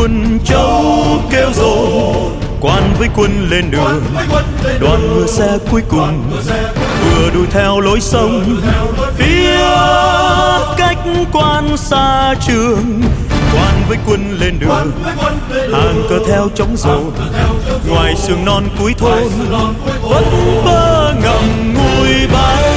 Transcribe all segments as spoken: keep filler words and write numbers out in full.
buồn trâu kêu rộn, quan với quân lên đường. Đoàn ngựa xe cuối cùng vừa đuổi theo lối sông, phía cách quan xa trường. Quan với quân lên đường, hàng cờ theo trống rộn, ngoài sườn non cuối thôn vẫn vơ ngậm ngùi bay.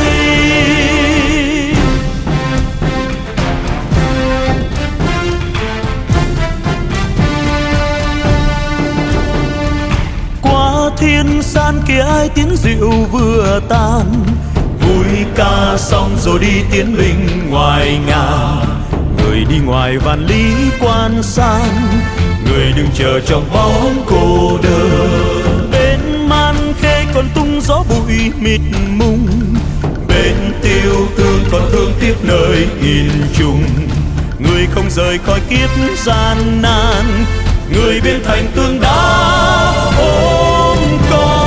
Qua thiên san kia ai tiếng rượu vừa tan, vui ca xong rồi đi tiến binh ngoài ngàn. Người đi ngoài vạn lý quan san, người đừng chờ trong bóng cô đơn. Bên Man Khê còn tung gió bụi mịt mùng, bên Tiêu Tương còn thương tiếc nơi nghìn trùng. Người không rời khỏi kiếp gian nan, người bên thành tương đá ôm con.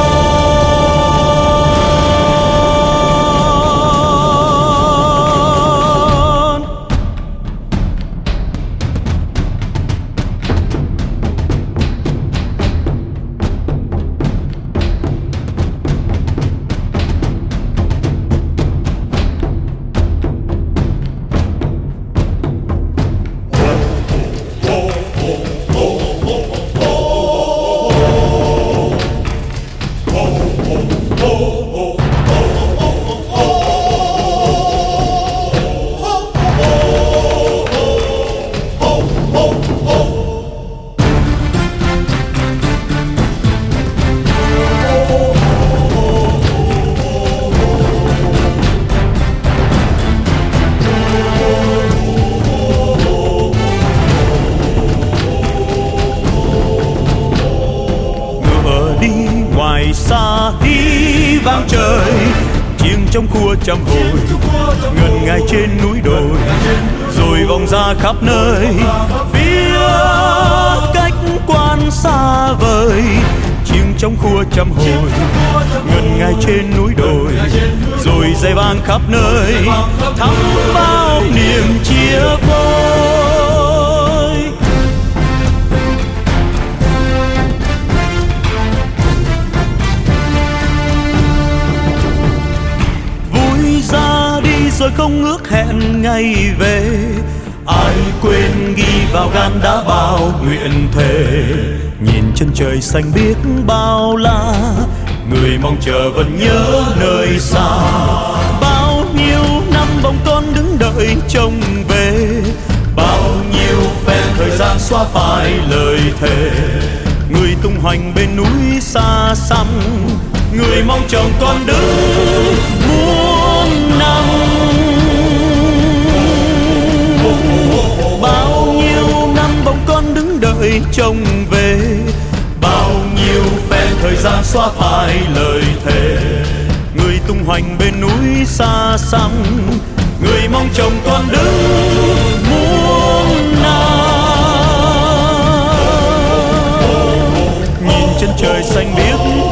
Xa đi vang trời, chiêng trong khua trăm hồi, ngân nga trên núi đồi, rồi vòng ra khắp nơi. Phía cách quan xa vời, chiêng trong khua trăm hồi, ngân nga trên núi đồi, rồi dày vang khắp nơi, thắm bao niềm chia phôi. Rồi không ước hẹn ngày về, ai quên ghi vào gan đã bao nguyện thề. Nhìn chân trời xanh biết bao la, người mong chờ vẫn nhớ nơi xa. Bao nhiêu năm bóng con đứng đợi trông về, bao nhiêu phen thời gian xóa phai lời thề. Người tung hoành bên núi xa xăm, người mong chồng con đứng muôn năm. Bao nhiêu năm bóng con đứng đợi trông về, bao nhiêu phen thời gian xóa phai lời thề. Người tung hoành bên núi xa xăm, người mong chồng con đứng muôn năm. Nhìn chân trời xanh biếc